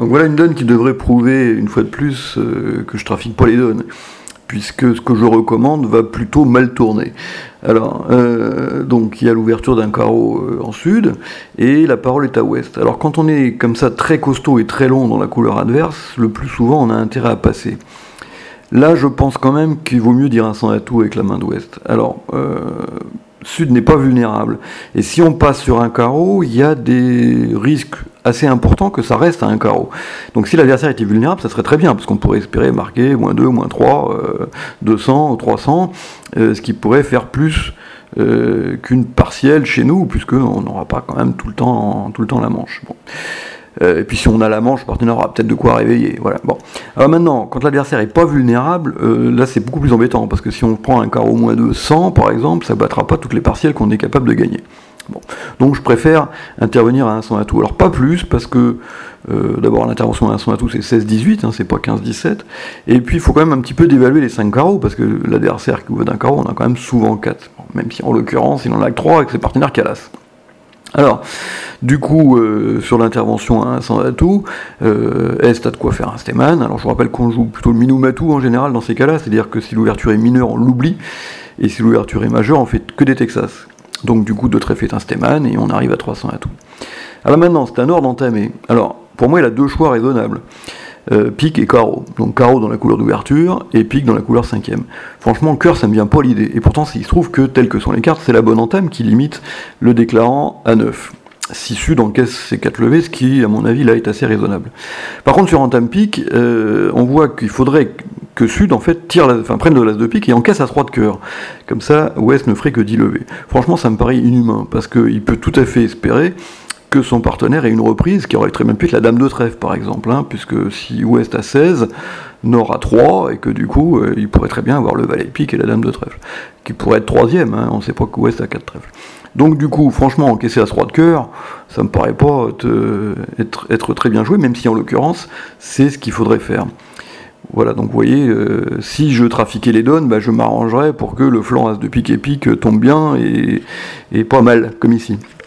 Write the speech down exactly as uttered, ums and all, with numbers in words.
Donc voilà une donne qui devrait prouver, une fois de plus, euh, que je trafique pas les donnes, puisque ce que je recommande va plutôt mal tourner. Alors, euh, donc il y a l'ouverture d'un carreau euh, en sud, et la parole est à ouest. Alors quand on est comme ça très costaud et très long dans la couleur adverse, le plus souvent on a intérêt à passer. Là, je pense quand même qu'il vaut mieux dire un sans atout avec la main d'ouest. Alors, euh, sud n'est pas vulnérable. Et si on passe sur un carreau, il y a des risques assez importants que ça reste à un carreau. Donc si l'adversaire était vulnérable, ça serait très bien, parce qu'on pourrait espérer marquer moins deux, moins trois, euh, deux cents, trois cents, euh, ce qui pourrait faire plus euh, qu'une partielle chez nous, puisqu'on n'aura pas quand même tout le temps, tout le temps la manche. Bon. Euh, et puis si on a la manche, le partenaire aura peut-être de quoi réveiller. Voilà. Bon. Alors maintenant, quand l'adversaire n'est pas vulnérable, euh, là c'est beaucoup plus embêtant, parce que si on prend un carreau moins de cent, par exemple, ça ne battra pas toutes les partielles qu'on est capable de gagner. Bon. Donc je préfère intervenir à un sans atout. Alors pas plus, parce que euh, d'abord l'intervention à un sans atout c'est seize dix-huit, hein, c'est pas quinze dix-sept, et puis il faut quand même un petit peu dévaluer les cinq carreaux, parce que l'adversaire qui ouvre d'un carreau, on a quand même souvent quatre, bon, même si en l'occurrence il en a que trois avec ses partenaires calassent. Alors, du coup, euh, sur l'intervention à un sans atout, euh, Est a de quoi faire un stéman. Alors je vous rappelle qu'on joue plutôt le minou matou en général dans ces cas-là, c'est-à-dire que si l'ouverture est mineure, on l'oublie, et si l'ouverture est majeure, on fait que des Texas. Donc du coup, de trèfle est un stéman, et on arrive à trois cents atouts. Alors maintenant, c'est un ordre entamé. Alors, pour moi, il a deux choix raisonnables. Euh, pique et carreau. Donc carreau dans la couleur d'ouverture, et pique dans la couleur cinquième. Franchement, cœur, ça me vient pas l'idée. Et pourtant, il se trouve que, telles que sont les cartes, c'est la bonne entame qui limite le déclarant à neuf. Si sud encaisse ses quatre levées, ce qui, à mon avis, là, est assez raisonnable. Par contre, sur entame pique, euh, on voit qu'il faudrait que sud, en fait, tire la, enfin, prenne de l'as de pique et encaisse à trois de cœur. Comme ça, ouest ne ferait que dix levées. Franchement, ça me paraît inhumain, parce qu'il peut tout à fait espérer que son partenaire ait une reprise qui aurait très bien pu être la dame de trèfle, par exemple, hein, puisque si ouest a seize, nord a trois, et que du coup, euh, il pourrait très bien avoir le valet pique et la dame de trèfle, qui pourrait être troisième, hein, on ne sait pas qu'ouest a quatre trèfles. Donc du coup, franchement, encaisser à trois de cœur, ça me paraît pas être, être, être très bien joué, même si en l'occurrence, c'est ce qu'il faudrait faire. Voilà, donc vous voyez, euh, si je trafiquais les donnes, bah, je m'arrangerais pour que le flanc as de pique et pique tombe bien, et, et pas mal, comme ici.